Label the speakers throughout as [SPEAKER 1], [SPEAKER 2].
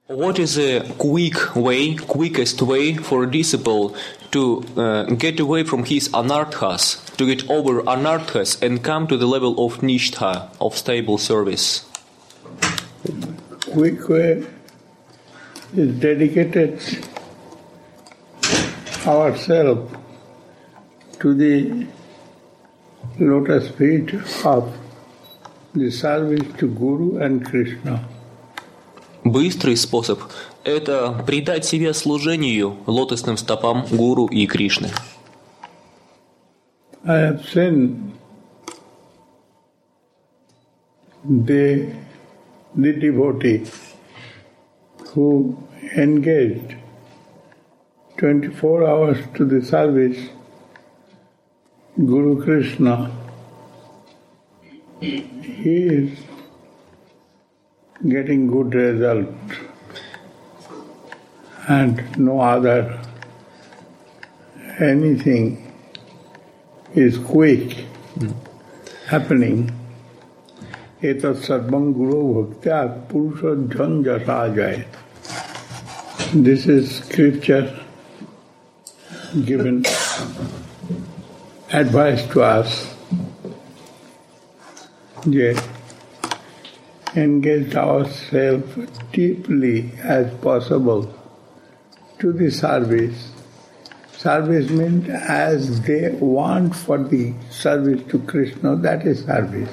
[SPEAKER 1] What is a quickest way for a disciple to get away from his anarthas, to get over anarthas and come to the level of nishtha, of stable service?
[SPEAKER 2] Quick way is dedicated ourselves to the lotus feet of the service to Guru and Krishna.
[SPEAKER 1] Быстрый способ – это предать себя служению лотосным стопам Гуру и Кришны.
[SPEAKER 2] I have seen the devotee who engaged 24 hours to the service Guru Krishna. He is getting good result, and no other anything is quick happening. Etat sarvam guru bhaktya purusha janja jaya. This is scripture given advice to us. Yes. Engage ourselves deeply as possible to the service. Service means as they want for the service to Krishna, that is service.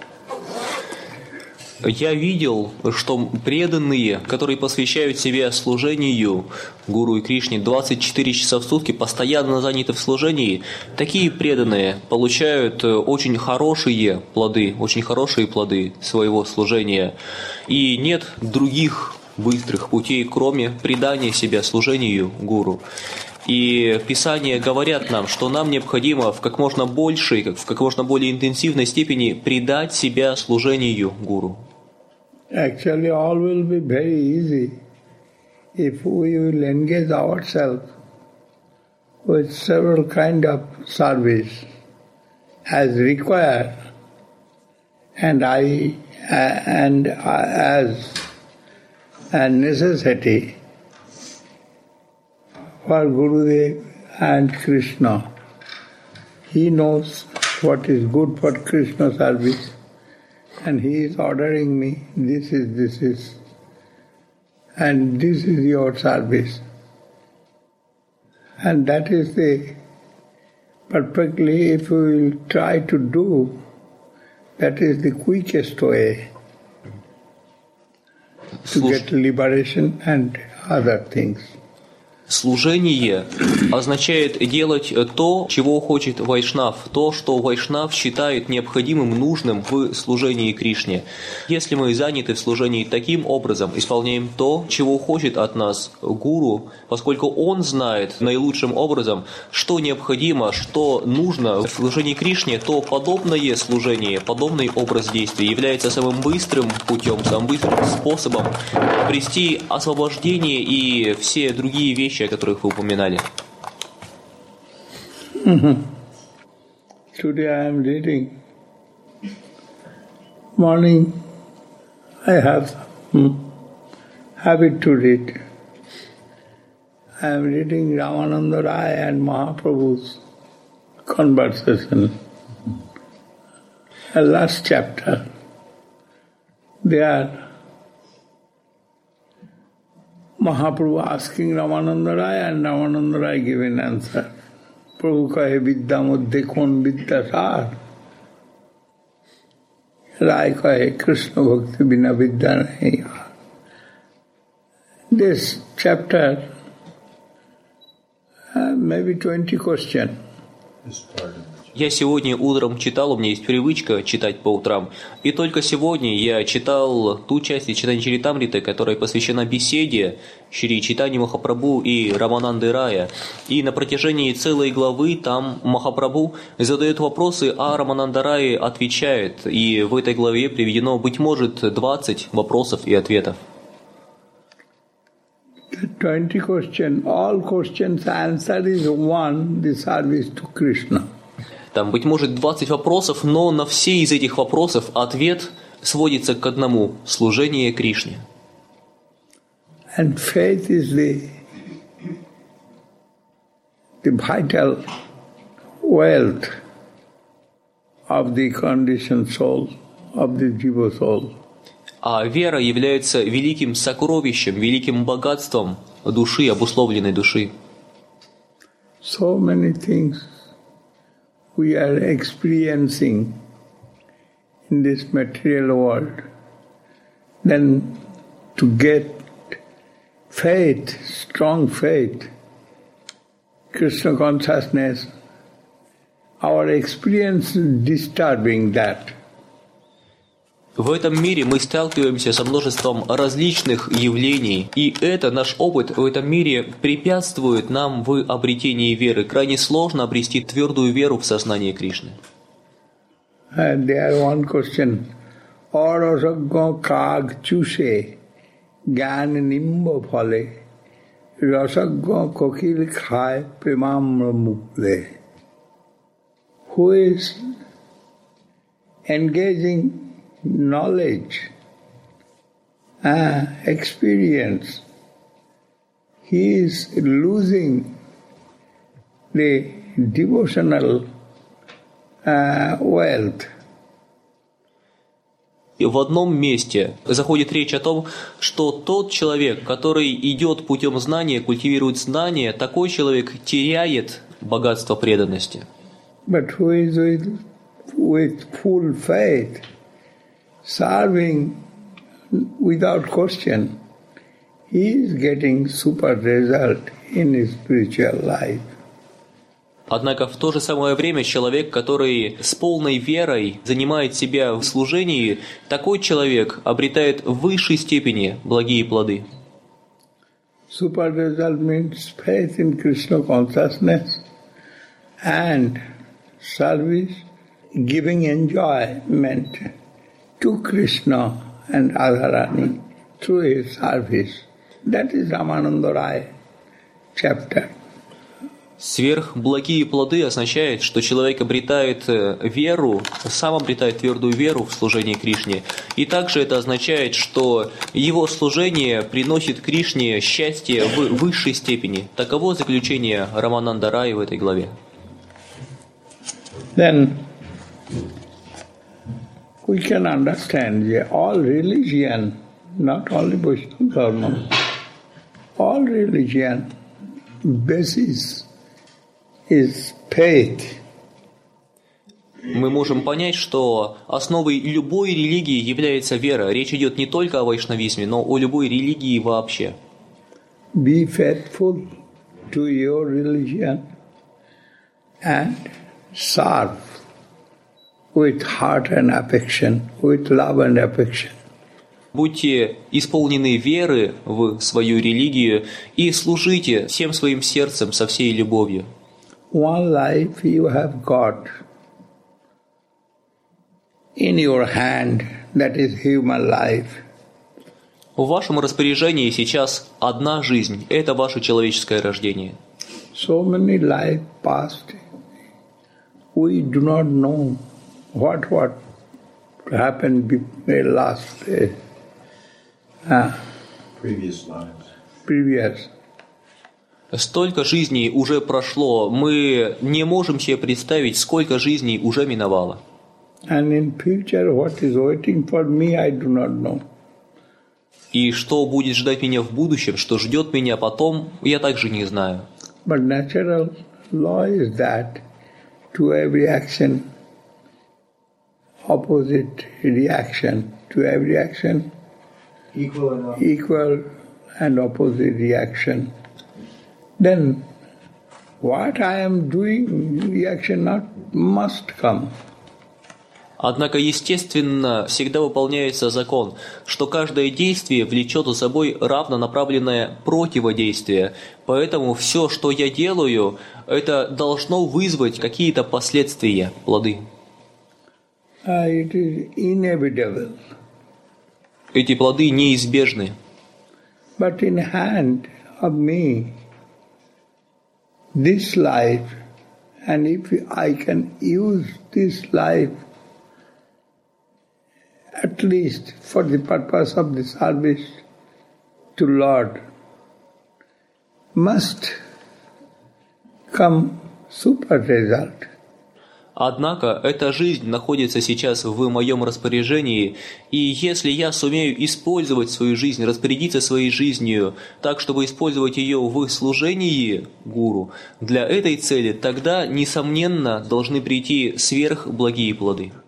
[SPEAKER 1] Я видел, что преданные, которые посвящают себя служению Гуру и Кришне 24 часа в сутки, постоянно заняты в служении, такие преданные получают очень хорошие плоды своего служения. И нет других быстрых путей, кроме предания себя служению Гуру. И Писания говорят нам, что нам необходимо в как можно большей, в как можно более интенсивной степени предать себя служению Гуру.
[SPEAKER 2] Actually, all will be very easy if we will engage ourselves with several kind of service as required and as a necessity for Gurudev and Krishna. He knows what is good for Krishna service, and he is ordering me, this is, and this is your service. And that is the perfectly, if we will try to do, that is the quickest way to get liberation and other things.
[SPEAKER 1] Служение означает делать то, чего хочет вайшнав, то, что вайшнав считает необходимым, нужным в служении Кришне. Если мы заняты в служении таким образом, исполняем то, чего хочет от нас Гуру, поскольку он знает наилучшим образом, что необходимо, что нужно в служении Кришне, то подобное служение, подобный образ действия является самым быстрым путем, самым быстрым способом обрести освобождение и все другие вещи, о которых вы упоминали.
[SPEAKER 2] Today I am reading. Morning I have habit to read. I am reading Ramananda Rai and Mahaprabhu's conversation. The last chapter. There Mahaprabhu asking Ramananda Rai and Ramananda Rai giving answer. Prabhu kahe vidya madhye kon vidya sar. Rai kahe Krishna bhakti bina vidya nahi. This chapter, maybe 20 questions.
[SPEAKER 1] Я сегодня утром читал, у меня есть привычка читать по утрам, и только сегодня я читал ту часть из читания Чаритамриты, которая посвящена беседе Шри Чайтаньи Махапрабху и Рамананды Рая. И на протяжении целой главы там Махапрабху задает вопросы, а Рамананда Рай отвечает. И в этой главе приведено, быть может, 20 вопросов и ответов.
[SPEAKER 2] 20 questions, all questions answer is one, the service to Krishna.
[SPEAKER 1] Там, быть может, 20 вопросов, но на все из этих вопросов ответ сводится к одному – служение Кришне.
[SPEAKER 2] And faith is the vital wealth of the conditioned soul, of the jiva soul.
[SPEAKER 1] А вера является великим сокровищем, великим богатством души, обусловленной души.
[SPEAKER 2] So many things we are experiencing in this material world. Then to get faith, strong faith, Krishna consciousness, our experience is disturbing that.
[SPEAKER 1] В этом мире мы сталкиваемся со множеством различных явлений, и это, наш опыт в этом мире препятствует нам в обретении веры. Крайне сложно обрести твердую веру в сознание Кришны.
[SPEAKER 2] And there one question, Arasagga kag chuse, gyan nimba phale, rasagga kokil khai premamra mukle. Who is engaging knowledge, experience, he is losing the devotional wealth.
[SPEAKER 1] И в одном месте заходит речь о том, что тот человек, который идет путем знания, культивирует знания, такой человек теряет богатство преданности.
[SPEAKER 2] But who is with full faith, serving without question, he is getting super result in his spiritual life.
[SPEAKER 1] Однако в то же самое время человек, который с полной верой занимает себя в служении, такой человек обретает в высшей степени благие плоды.
[SPEAKER 2] Super result means faith in Krishna consciousness and service, giving enjoyment to Krishna and Radharani through his service. That is Ramananda Rai chapter.
[SPEAKER 1] Сверхблагие плоды означает, что человек обретает веру, сам обретает твердую веру в служение Кришне. И также это означает, что его служение приносит Кришне счастье в высшей степени. Таково заключение Рамананда Рая в этой главе.
[SPEAKER 2] Then we can understand that all religion, not only Vaishnava Dharma, all religion basis is faith.
[SPEAKER 1] Мы можем понять, что основой любой религии является вера. Речь идет не только о вайшнавизме, но о любой религии вообще.
[SPEAKER 2] Be faithful to your religion and serve with heart and affection, with love and affection.
[SPEAKER 1] Будьте исполнены веры в свою религию и служите всем своим сердцем, со всей любовью.
[SPEAKER 2] One life you have got in your hand, that is human life.
[SPEAKER 1] В вашем распоряжении сейчас одна жизнь – это ваше человеческое рождение.
[SPEAKER 2] So many lives passed. We do not know what happened last
[SPEAKER 3] previous lives.
[SPEAKER 2] Previous.
[SPEAKER 1] Столько жизней уже прошло, мы не можем себе представить, сколько жизней уже миновало.
[SPEAKER 2] And in future, what is waiting for me, I do not know.
[SPEAKER 1] И что будет ждать меня в будущем, что ждет меня потом, я также не знаю.
[SPEAKER 2] But natural law is that to every action, opposite reaction. To every action, equal and opposite reaction. Then what I am doing, reaction must come.
[SPEAKER 1] Однако, естественно, всегда выполняется закон, что каждое действие влечет за собой равнонаправленное противодействие. Поэтому все, что я делаю, это должно вызвать какие-то последствия, плоды.
[SPEAKER 2] It is inevitable.
[SPEAKER 1] Эти плоды неизбежны.
[SPEAKER 2] But in hand of me, this life, and if I can use this life at least for the purpose of the service to Lord must come super result.
[SPEAKER 1] Однако эта жизнь находится сейчас в моем распоряжении, и если я сумею использовать свою жизнь, распорядиться своей жизнью так, чтобы использовать ее в служении Гуру, для этой цели, тогда, несомненно, должны прийти сверхблагие плоды.